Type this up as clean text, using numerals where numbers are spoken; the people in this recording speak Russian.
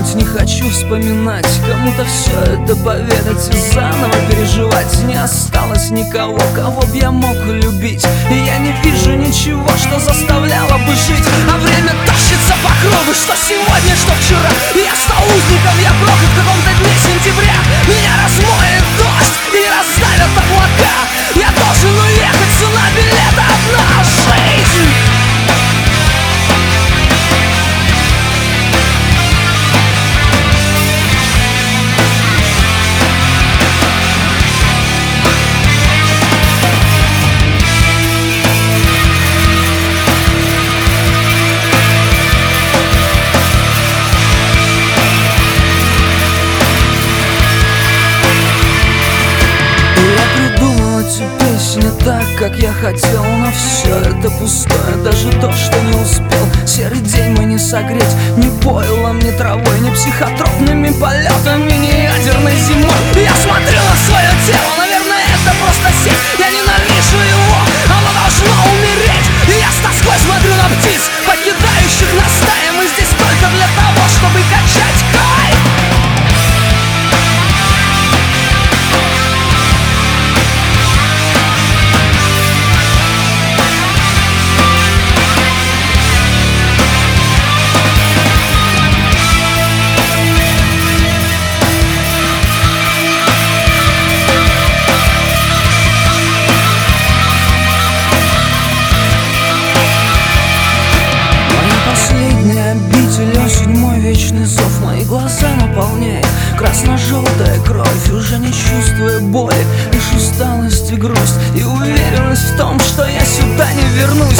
думать, не хочу вспоминать, кому-то все это поведать и заново переживать. Не осталось никого, кого б я мог любить, и я не вижу ничего, что заставляло бы жить. А время тащится по кругу, что сегодня, что вчера. Я стал узником, я проклят в каком-то дне сентября. Меня размоет дождь и раздавят облака. Я должен уехать, цена билета одна жизнь. Не так, как я хотел, но все это пустое, даже то, что не успел. Серый день мы не согреть ни пойлом, ни травой, ни психотропными полетами, ни ядерной зимой. Я смотрю на свое тело, наверное, это просто сеть. Я ненавижу его, оно должно умереть. И я с тоской смотрю на птиц, покидающих нас стаи. Мы здесь только для того, чтобы качать кайф. Седьмой вечный зов, мои глаза наполняет красно-желтая кровь. Уже не чувствуя боли, лишь усталость и грусть, и уверенность в том, что я сюда не вернусь.